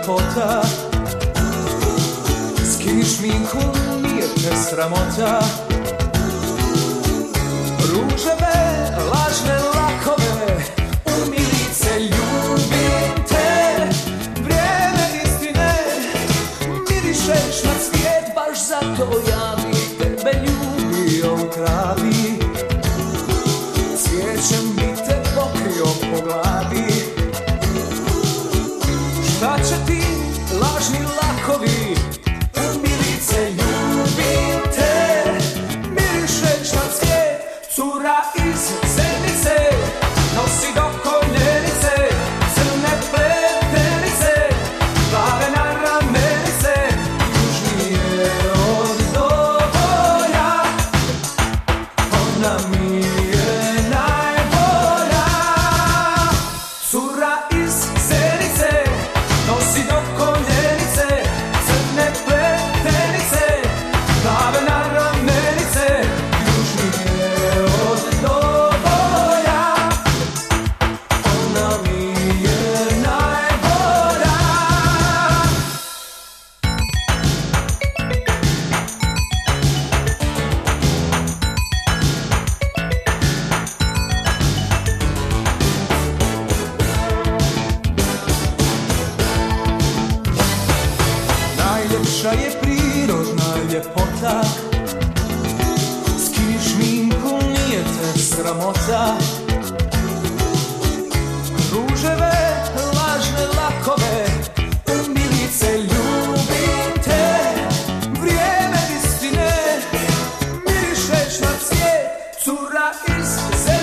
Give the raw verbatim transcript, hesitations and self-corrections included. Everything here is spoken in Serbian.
ljepota. Skini šminku, nije te sramota. Ruževe, lažne lakove, umilice, ljubim te. Vrijeme istine, mirišeš na svijet, baš zato ja bih tebe ljubio u travi. Cvijećem bi te pokrio po glavi. Šta će ti lažni lakovi, umilice, ljubim te. Mirišeš na cvijet, cura iz zenice, nosi do koljenice crne pletenice, plave na ramenice, južnije od Doboja. Ona mi je najbolja. Cura iz zenice, nosi do koljenice crne pletenice, plave na ramenice, južnije od Doboja. Ona mi je najbolja. Najljepša je prirodna ljepota. Skini šminku, nije te sramota. Ruževe, lažne lakove, umilice, ljubim te. Vrijeme istine, mirišeš na cvijet, cura iz zenice.